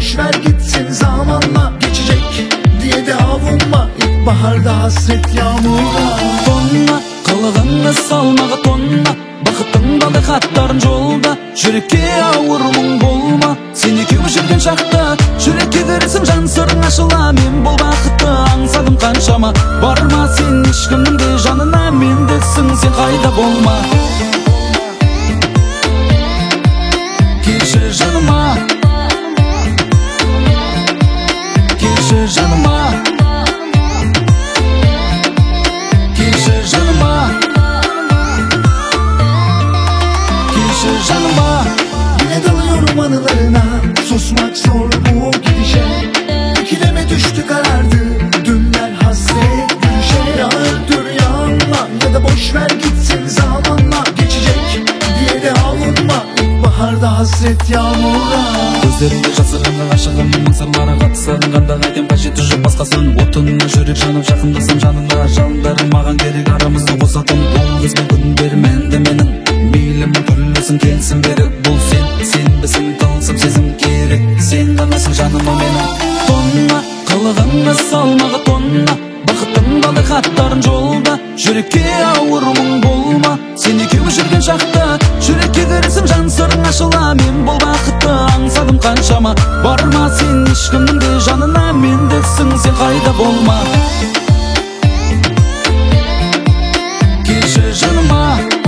boş ver gitsin, zamanla geçecek diye de avunma. İlkbaharda hasret yağmurda. Tonna kılığını salmağı tonna, bakıttın balık atların jolda. Yürekке ağır muң bolma, seni kövüşürgen şakta. Yürekке girsin jan sırrın aşıla, men bol bakıtты аңсадым kanşama. Barma sen ешкімнің de janına, mendeksin sen kayda bolma. Келші жаныма, келші жаныма, келші жаныма, келші жаныма. Yine dalıyorum anılarına, susmak zor bu gidişe. İkileme düştü karardı dünler, hasret gülüşe. Ya öldür ya anla, ya da boş ver gitsin, zamanla geçecek diye de avunma. İlkbaharda hasret yağmurda. Көздеріңде жасырынған ғашығым, мың сырлары қатысың. Қанда қайтем қажеті жоқ басқасын. Отына жүрек жанып жақындасам жаныңда. Жалындарың маған керек, арамызды қосатын. Ол кезбен күндер менде менің. Мейлім күллісің келсін берік. Бұл сенбісің тылсым сезім керек. Сен ғанасың жаныма менің. Тонна қылығына салмағы тонна, бақыттың балы хаттарын жолда. Жүрекке ауыр мұң болма, сен екеуі жүрген шақта. Жүрекке кірісің жан сырың ашыла, мен бол бақытты аңсадым қаншама. Барма сен ешкімнің де жанына, мендексің сен қайда болма. Келші жаныма,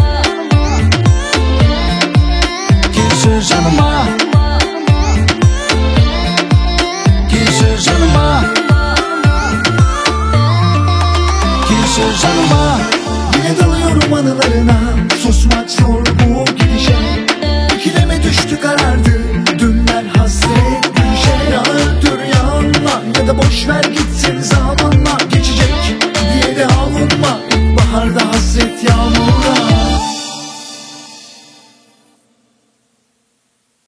келші жаныма, келші жаныма, келші жаныма. Yine dalıyorum anılarına, susmak zor bu gidişe. İkileme düştü karardı dünler, hasret gülüşe. Ya öldür ya anla, ya da boş ver gitsin, zamanla